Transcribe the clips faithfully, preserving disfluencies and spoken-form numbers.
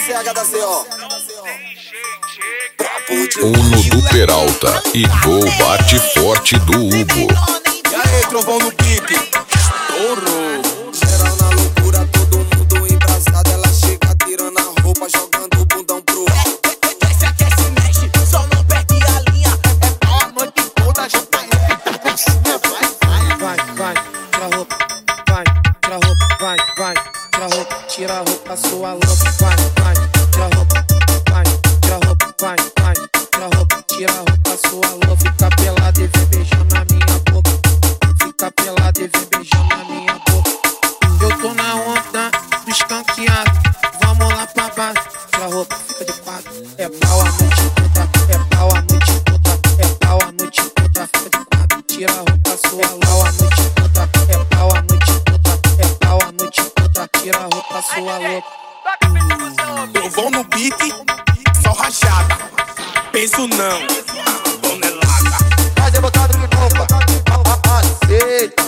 C H da C O. Uno do Peralta e Gol bate forte do Hugo. E aí, trovão no pique. Ouro. Geral na loucura, todo mundo embraçado. Ela chega tirando a roupa, jogando o bundão pro alto. Desce, aquece, mexe, só não perde a linha. É pau a noite toda, já tá indo por cima. Vai, vai, Vai, vai, tira a roupa, vai, tira a roupa, vai, vai, tira a roupa, tira a roupa, sua louca, vai, vai, tira a roupa, vai, tira a roupa, vai, vai, tira a roupa, tira a roupa, sua louca, fica pelada e vem beijando na minha boca, fica pelada e vem beijando na minha boca. Eu tô na onda do escanqueado, vamos lá pra baixo, tira a roupa, fica de quatro, é pau a noite toda, é pau a noite toda, é pau a noite toda, fica de quatro, tira a roupa, sua louca, a noite toda, é pau a noite toda, é pau a noite toda, tira a roupa, sua louca. Trovão no pique, só rachada. Penso não, tonelada. fazer botado de roupa. Aceita.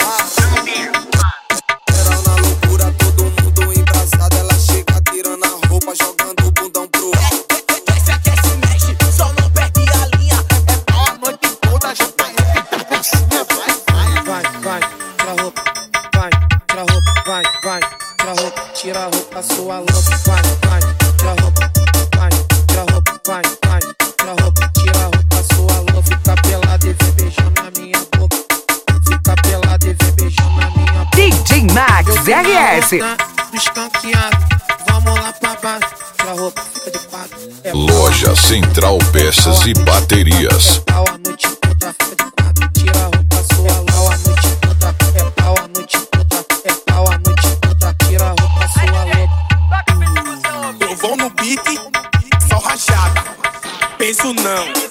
Geral na loucura, todo mundo embraçado. Ela chega tirando a roupa, jogando o bundão pro alto. Desce, aquece, mexe, só não perde a linha. É pau a noite toda, já tá indo por cima. Vai, vai. Vai, vai, tira a roupa, vai, tira a roupa, vai, vai, tira a roupa, tira a roupa, sua louca, vai, vai, tira a roupa, vai, tira a roupa, vai, vai, tira a roupa, tira a roupa, sua louca, fica pelada e vem beijando na minha boca, fica pelada e vem beijando na minha boca. D J Max R S. Escanqueado, vamos lá pra baixo, tira a roupa, fica de quatro. É Loja Central Peças e Baterias. pau a noite toda, fica de quatro, tira a roupa, sua louca, a noite toda, é pau a noite toda, é pau a noite toda, tira a roupa, sua louca. Trovão no pique, só rachada. Penso não,